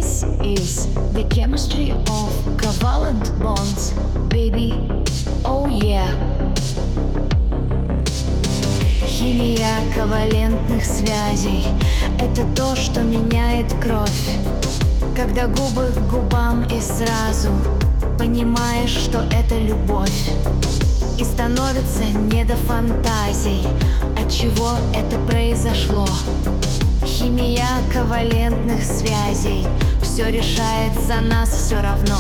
This is the chemistry of covalent bonds, baby. Oh yeah. Химия ковалентных связей — это то, что меняет кровь. Когда губы к губам и сразу понимаешь, что это любовь. И становится не до фантазий, от чего это произошло. Химия ковалентных связей все решает за нас все равно.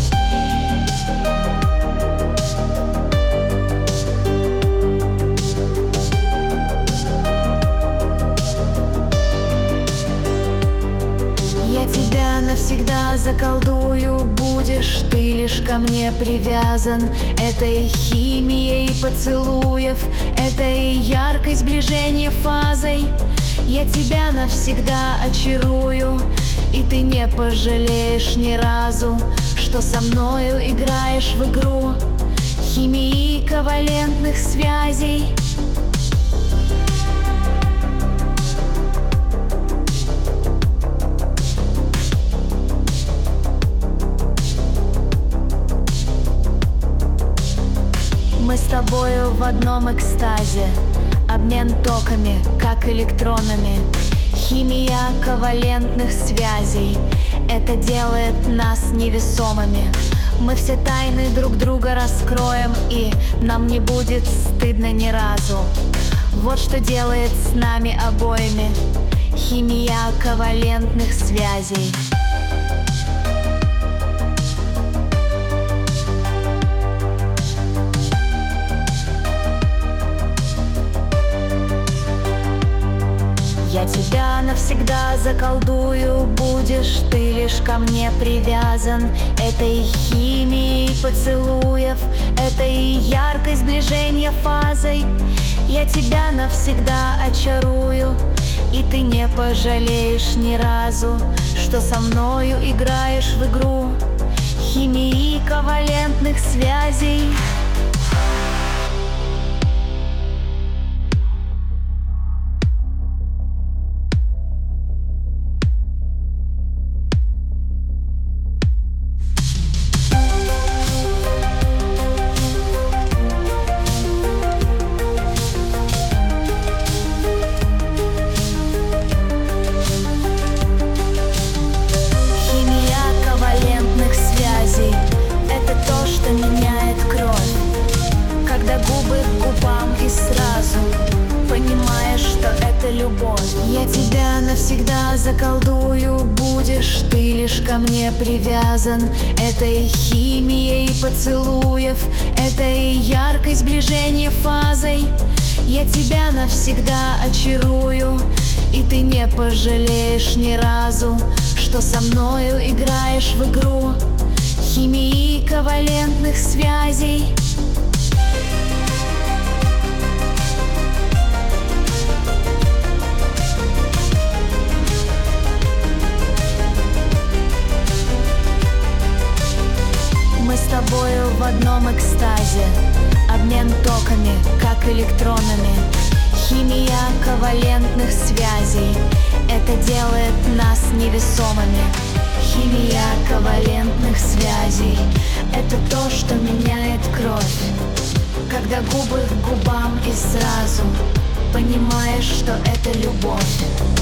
Я тебя навсегда заколдую, будешь ты лишь ко мне привязан. Этой химией поцелуев, этой яркой сближения фазой. Я тебя навсегда очарую, и ты не пожалеешь ни разу, что со мною играешь в игру химии ковалентных связей. Мы с тобою в одном экстазе, обмен токами, как электронами. Химия ковалентных связей — это делает нас невесомыми. Мы все тайны друг друга раскроем, и нам не будет стыдно ни разу. Вот что делает с нами обоими химия ковалентных связей. Я тебя навсегда заколдую, будешь ты лишь ко мне привязан. Этой химией поцелуев, этой яркой сближения фазой. Я тебя навсегда очарую, и ты не пожалеешь ни разу, что со мною играешь в игру химии ковалентных связей. Меняет кровь, когда губы к губам и сразу понимаешь, что это любовь. Я тебя навсегда заколдую, будешь ты лишь ко мне привязан. Этой химией поцелуев, этой яркой сближения фазой. Я тебя навсегда очарую, и ты не пожалеешь ни разу, что со мною играешь в игру химии ковалентных связей. Мы с тобою в одном экстазе, обмен токами, как электронами. Химия ковалентных связей — это делает нас невесомыми. Химия ковалентных связей — это то, что меняет кровь. Когда губы к губам и сразу понимаешь, что это любовь.